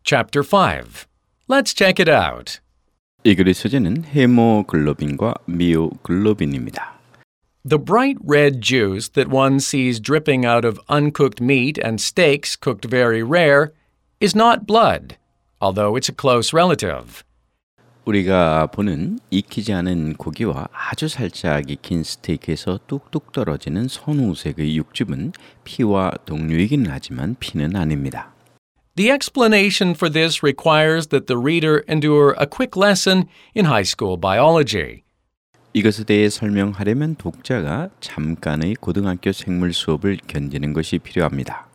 Chapter 5. Let's check it out. 이 글의 소재는 헤모글로빈과 미오글로빈입니다. The bright red juice that one sees dripping out of uncooked meat and steaks cooked very rare is not blood, although it's a close relative. 우리가 보는 익히지 않은 고기와 아주 살짝 익힌 스테이크에서 뚝뚝 떨어지는 선우색의 육즙은 피와 동류이긴 하지만 피는 아닙니다. The explanation for this requires that the reader endure a quick lesson in high school biology. 이것에 대해 설명하려면 독자가 잠깐의 고등학교 생물 수업을 견디는 것이 필요합니다.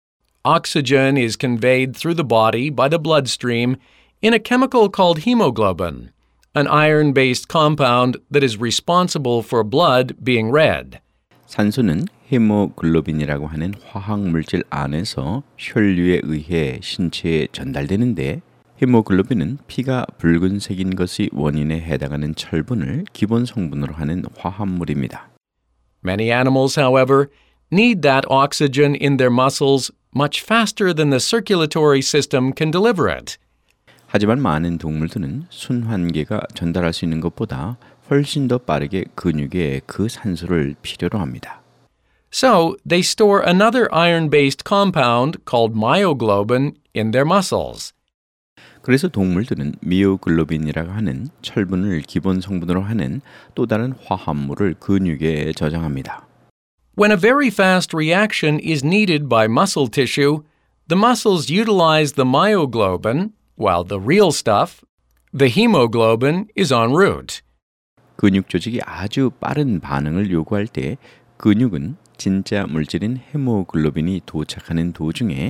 Oxygen is conveyed through the body by the bloodstream in a chemical called hemoglobin, an iron-based compound that is responsible for blood being red. 산소는 헤모글로빈이라고 하는 화학 물질 안에서 혈류에 의해 신체에 전달되는데 헤모글로빈은 피가 붉은색인 것의 원인에 해당하는 철분을 기본 성분으로 하는 화합물입니다. Many animals, however, need that oxygen in their muscles much faster than the circulatory system can deliver it. 하지만 많은 동물들은 순환계가 전달할 수 있는 것보다 훨씬 더 빠르게 근육에 그 산소를 필요로 합니다. So, they store another iron-based compound called myoglobin in their muscles. 그래서 동물들은 미오글로빈이라고 하는 철분을 기본 성분으로 하는 또 다른 화합물을 근육에 저장합니다. When a very fast reaction is needed by muscle tissue, the muscles utilize the myoglobin, while the real stuff, the hemoglobin, is en route. 근육 조직이 아주 빠른 반응을 요구할 때 근육은 진짜 물질인 헤모글로빈이 도착하는 도중에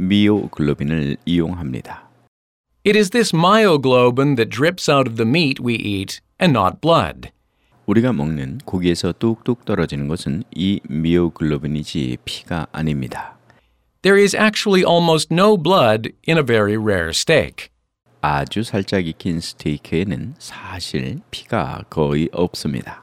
미오글로빈을 이용합니다. It is this myoglobin that drips out of the meat we eat and not blood. 우리가 먹는 고기에서 뚝뚝 떨어지는 것은 이 미오글로빈이지 피가 아닙니다. There is actually almost no blood in a very rare steak. 아주 살짝 익힌 스테이크에는 사실 피가 거의 없습니다.